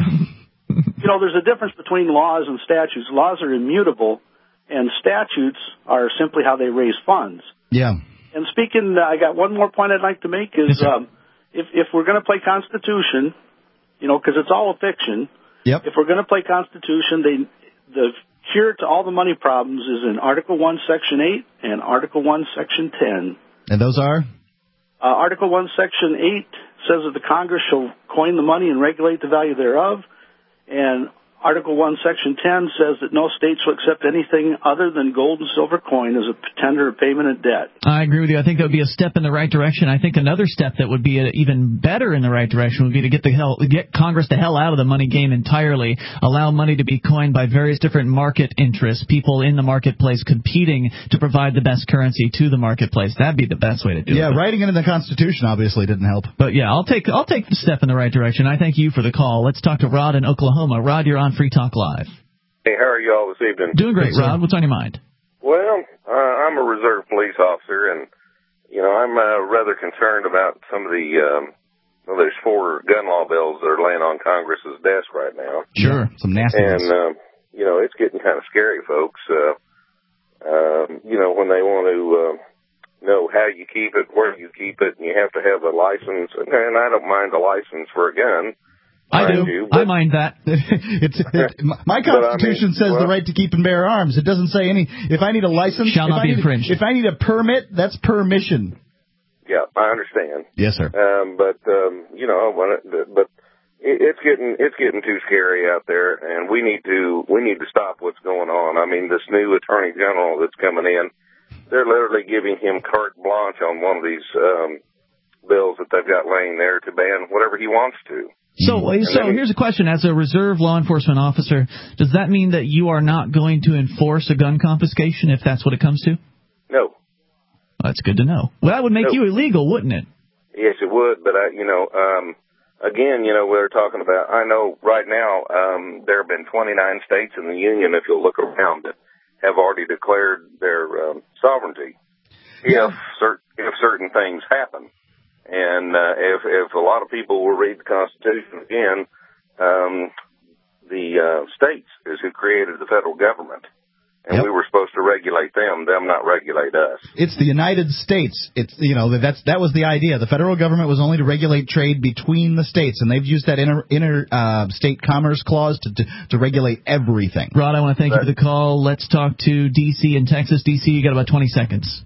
You know, there's a difference between laws and statutes. Laws are immutable, and statutes are simply how they raise funds. Yeah. And speaking, uh, I got one more point I'd like to make is yes, um, if, if we're going to play Constitution, you know, because it's all a fiction, yep. if we're going to play Constitution, they the cure to all the money problems is in Article one, Section eight and Article one, Section ten. And those are? Uh, Article one, Section eight says that the Congress shall coin the money and regulate the value thereof. And Article one, Section ten says that no states will accept anything other than gold and silver coin as a tender of payment of debt. I agree with you. I think that would be a step in the right direction. I think another step that would be even better in the right direction would be to get the hell, get Congress the hell out of the money game entirely, allow money to be coined by various different market interests, people in the marketplace competing to provide the best currency to the marketplace. That'd be the best way to do yeah, it. Yeah, writing it in the Constitution obviously didn't help. But yeah, I'll take I'll take the step in the right direction. I thank you for the call. Let's talk to Rod in Oklahoma. Rod, you're on Free Talk Live. Hey, how are you all this evening? Doing great, Rod. What's on your mind? Well, uh, I'm a reserve police officer, and, you know, I'm uh, rather concerned about some of the, um, well, there's four gun law bills that are laying on Congress's desk right now. Sure, some nasty ones. And, uh, you know, it's getting kind of scary, folks. Uh, um, you know, when they want to uh, know how you keep it, where you keep it, and you have to have a license, and, and I don't mind a license for a gun. I do. You, but, I mind that. it's it, my Constitution I mean, says well, the right to keep and bear arms. It doesn't say any. If I need a license, shall not I be need, infringed. If I need a permit, that's permission. Yeah, I understand. Yes, sir. Um, but um, you know, when it, but it, it's getting it's getting too scary out there, and we need to we need to stop what's going on. I mean, this new Attorney General that's coming in, they're literally giving him carte blanche on one of these um, bills that they've got laying there to ban whatever he wants to. So, so here's a question. As a reserve law enforcement officer, does that mean that you are not going to enforce a gun confiscation if that's what it comes to? No. Well, that's good to know. Well, that would make no. you illegal, wouldn't it? Yes, it would. But, I, you know, um, again, you know, we're talking about, I know right now um, there have been twenty-nine states in the Union, if you'll look around, that have already declared their um, sovereignty yeah. if, cer- if certain things happen. And uh, if, if a lot of people will read the Constitution again, um, the uh, states is who created the federal government. And yep. we were supposed to regulate them, them not regulate us. It's the United States. It's you know that's that was the idea. The federal government was only to regulate trade between the states, and they've used that inter, inter uh, state commerce clause to, to to regulate everything. Rod, I want to thank but, you for the call. Let's talk to D C in Texas. D C, you got about twenty seconds.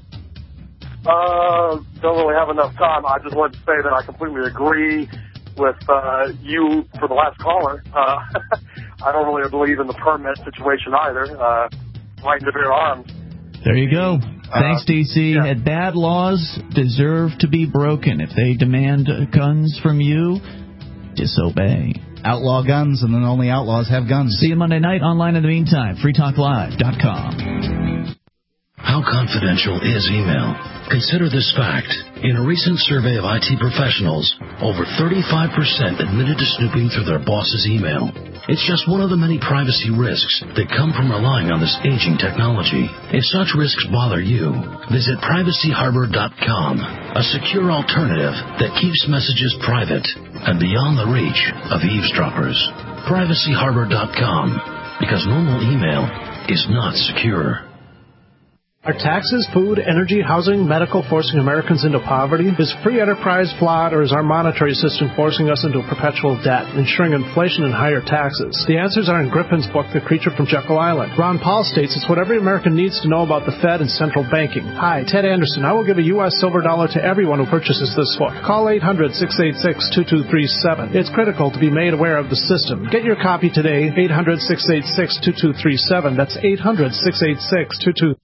Uh, don't really have enough time. I just wanted to say that I completely agree with uh, you for the last caller. Uh, I don't really believe in the permit situation either. Uh, right to bear arms. There you go. Thanks, D C. Yeah. Bad laws deserve to be broken. If they demand guns from you, disobey. Outlaw guns, and then only outlaws have guns. See you Monday night online in the meantime. free talk live dot com. How confidential is email? Consider this fact. In a recent survey of I T professionals, over thirty-five percent admitted to snooping through their boss's email. It's just one of the many privacy risks that come from relying on this aging technology. If such risks bother you, visit privacy harbor dot com, a secure alternative that keeps messages private and beyond the reach of eavesdroppers. privacy harbor dot com, because normal email is not secure. Are taxes, food, energy, housing, medical forcing Americans into poverty? Is free enterprise flawed, or is our monetary system forcing us into perpetual debt, ensuring inflation and higher taxes? The answers are in Griffin's book, The Creature from Jekyll Island. Ron Paul states it's what every American needs to know about the Fed and central banking. Hi, Ted Anderson. I will give a U S silver dollar to everyone who purchases this book. Call eight hundred, six eight six, two two three seven. It's critical to be made aware of the system. Get your copy today, eight hundred, six eight six, two two three seven. That's eight hundred, six eight six, two two three seven.